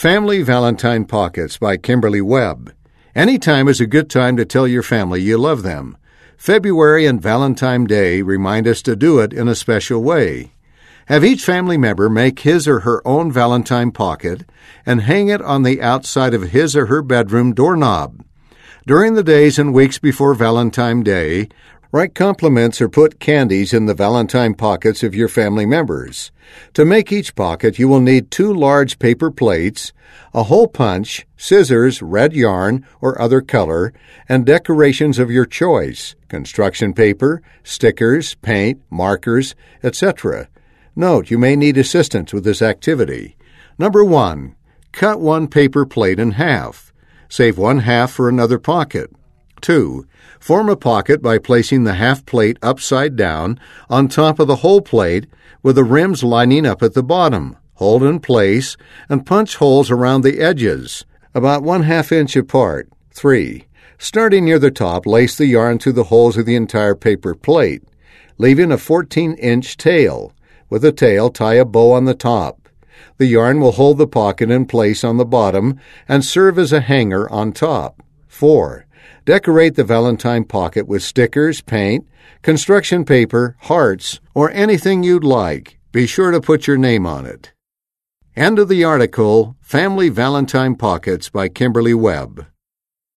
Family Valentine Pockets by Kimberly Webb. Anytime is a good time to tell your family you love them. February and Valentine's Day remind us to do it in a special way. Have each family member make his or her own Valentine pocket and hang it on the outside of his or her bedroom doorknob. During the days and weeks before Valentine's Day, write compliments or put candies in the Valentine pockets of your family members. To make each pocket, you will need 2 large paper plates, a hole punch, scissors, red yarn or other color, and decorations of your choice, construction paper, stickers, paint, markers, etc. Note, you may need assistance with this activity. Number 1. Cut 1 paper plate in half. Save 1/2 for another pocket. 2. Form a pocket by placing the half plate upside down on top of the whole plate with the rims lining up at the bottom. Hold in place and punch holes around the edges, about 1/2 inch apart. 3. Starting near the top, lace the yarn through the holes of the entire paper plate, leaving a 14-inch tail. With the tail, tie a bow on the top. The yarn will hold the pocket in place on the bottom and serve as a hanger on top. 4. Decorate the Valentine pocket with stickers, paint, construction paper, hearts, or anything you'd like. Be sure to put your name on it. End of the article, Family Valentine Pockets by Kimberly Webb.